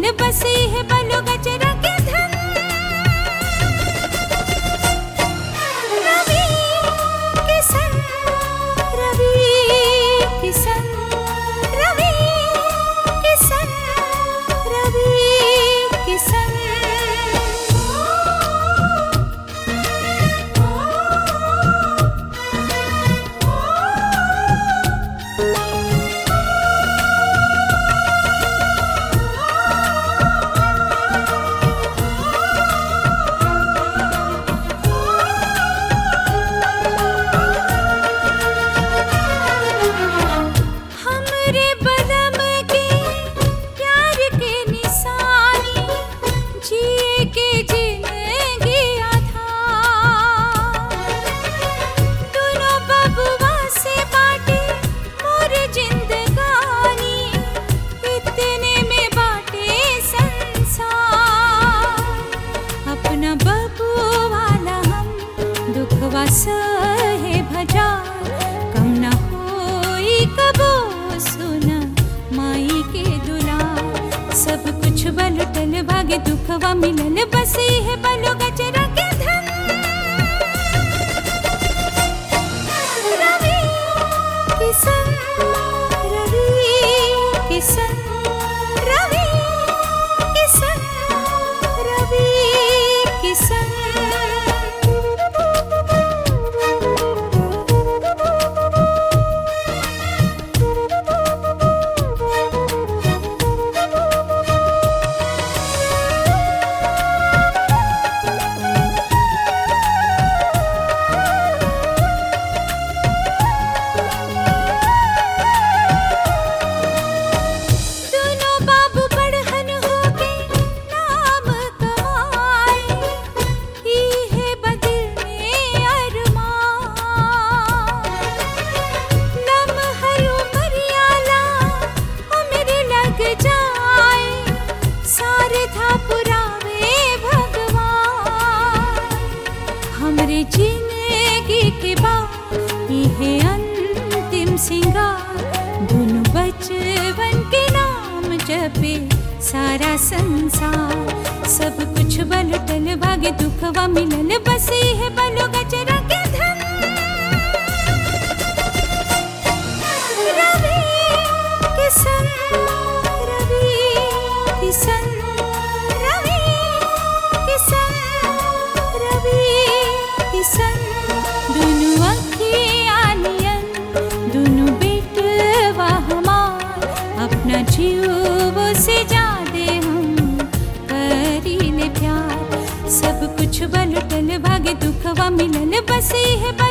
मिलल बसी है बलो गजरा के धन। रवि किसन रवि किसन रवि किसन रवि किसन। सहे भजा कम न होई कबो सुना माई के दुला। सब कुछ बलटल भागे दुखवा मिलल बसी है बलो गजरा के धन। रवि किसन रवि किसन रवि किसन रवि किसन। हमरे जिंदगी के बाद ये अंतिम सिंगार। दोनों बचपन के नाम जपे सारा संसार। सब कुछ बलटल भागे दुखवा मिलल बसी है बलो गजरा के धन। रवि किसन रवि किसन रवि किसन रवि किसन। दोनों अखियाँ नियन दोनों बेटवा हमार। अपना जीव से जादे हम करीले प्यार। सब कुछ बलटल भागे दुखवा मिलल बसी है